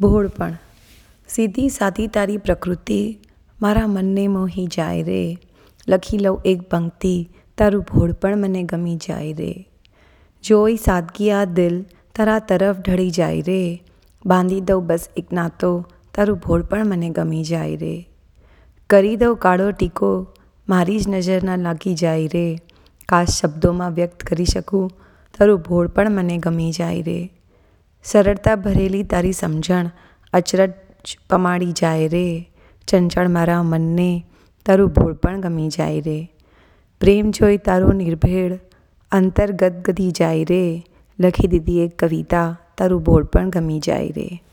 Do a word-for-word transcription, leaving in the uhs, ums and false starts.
ભોળપણ. સીધી સાદી તારી પ્રકૃતિ મારા મનને મોહી જાય રે. લખી લઉં એક પંક્તિ, તારું ભોળપણ મને ગમી જાય રે. જોઈ સાદગી આ દિલ તારા તરફ ઢળી જાય રે. બાંધી દઉં બસ એક નાતો, તારું ભોળપણ મને ગમી જાય રે. કરી દઉં કાળો ટીકો, મારી જ નજર ના લાગી જાય રે. કાશ શબ્દોમાં વ્યક્ત કરી શકું, તારું ભોળપણ મને ગમી જાય રે. સરળતા ભરેલી તારી સમજણ અચરજ પમાડી જાય રે. ચંચળ મારા મનને તારું ભોળપણ ગમી જાય રે. પ્રેમ જોઈ તારો નિર્ભેળ અંતર ગદગદી જાય રે. લખી દીધી એક કવિતા, તારું ભોળપણ ગમી જાય રે.